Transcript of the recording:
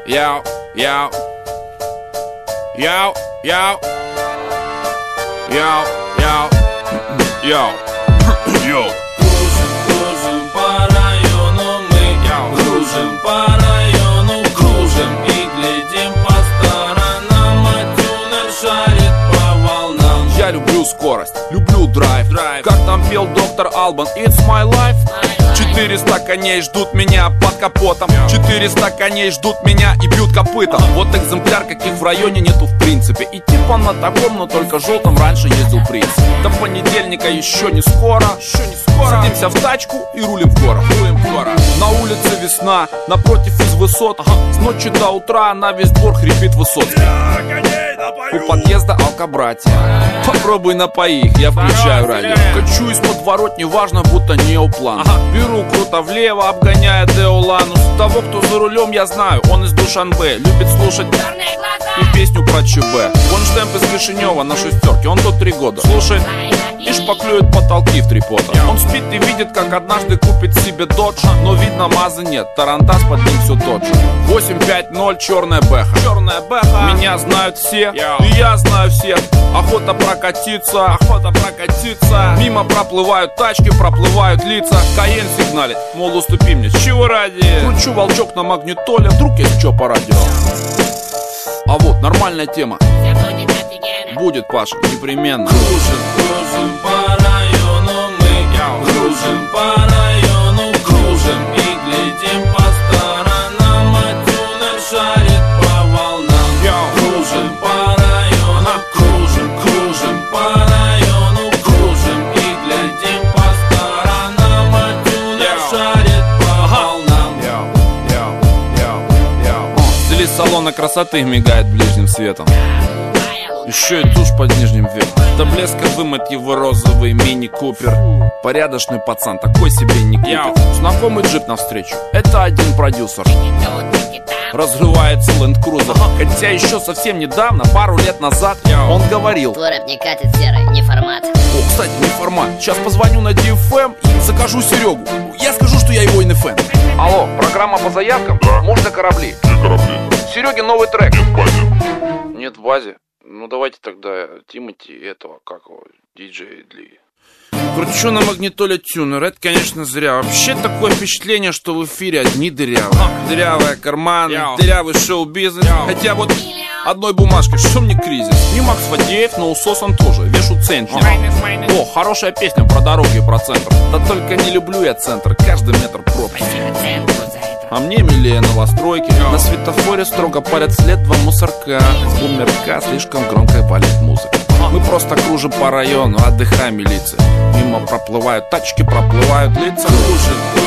Йоу, йоу, йоу, йоу, йоу, йоу, йоу, йоу. Кружим по району мы, кружим по району, кружим и глядим по сторонам, а тюнер шарит по волнам. Я люблю скорость, люблю драйв. Как там пел доктор Албан, it's my life. 400 коней ждут меня под капотом, 400 коней ждут меня и бьют копытом. Вот экземпляр, каких в районе нету в принципе. И типа на таком, но только желтом раньше ездил принц. До понедельника еще не скоро. Садимся в тачку и рулим в город. На улице весна, напротив из высот. С ночи до утра на весь двор хрипит Высоцкий. У подъезда алкобратья. Попробуй напои их, я включаю радио. Качу из подворотни, важно, будто неоплан. Беру круто влево, обгоняя Деоланус. Того, кто за рулем, я знаю, он из Душанбе. Любит слушать и песню про ЧБ. Вон штемп из Кишинева на шестерке, он тут 3 года. Слушай, и шпаклюет потолки в 3 пота. Он спит и видит, как однажды купит себе додж. Но видно, мазы нет, тарантас под ним все тот же. 850 черная бэха. Меня знают все, и я знаю всех. Охота прокатиться. Мимо проплывают тачки, проплывают лица. Каен сигналит, мол, уступи мне, с чего ради? Кручу волчок на магнитоле, вдруг есть что по радио. А вот нормальная тема. Будет, Паша, непременно. Кружим по району мы, кружим по району, кружим и глядим по сторонам, а тюнер шарит по волнам. Кружим по району, кружим по району, кружим и глядим по сторонам, а тюнер шарит по волнам. Стили салона красоты мигает ближним светом. Еще и тушь под нижним веком. До блеска вымыть его розовый мини-купер. Порядочный пацан, такой себе не купит. Знакомый джип навстречу, это один продюсер. Разрывается ленд-крузер. Хотя еще совсем недавно, пару лет назад, он говорил: твой рэп не катит, серый, не формат. О, кстати, не формат. Сейчас позвоню на DFM и закажу Серегу. Я скажу, что я его НФМ. Алло, программа по заявкам? Да. Можно корабли? Сереге новый трек. Нет в базе. Нет в базе? Ну давайте тогда Тимати этого, как его, диджей Дли. Кручу на магнитоле тюнер, это, конечно, зря. Вообще такое впечатление, что в эфире одни дырявые. Дырявые карманы, дырявый шоу-бизнес. Хотя вот одной бумажкой, что мне кризис? Не Макс Фадеев, но усос он тоже, вешу центнер. О, хорошая песня про дороги и про центр. Да только не люблю я центр, каждый метр пробки. А мне милее новостройки. На светофоре строго парят след 2 мусорка. С бумерка слишком громко валит музыка. Мы просто кружим по району, отдыхаем милиция. Мимо проплывают тачки, проплывают лица. Кружим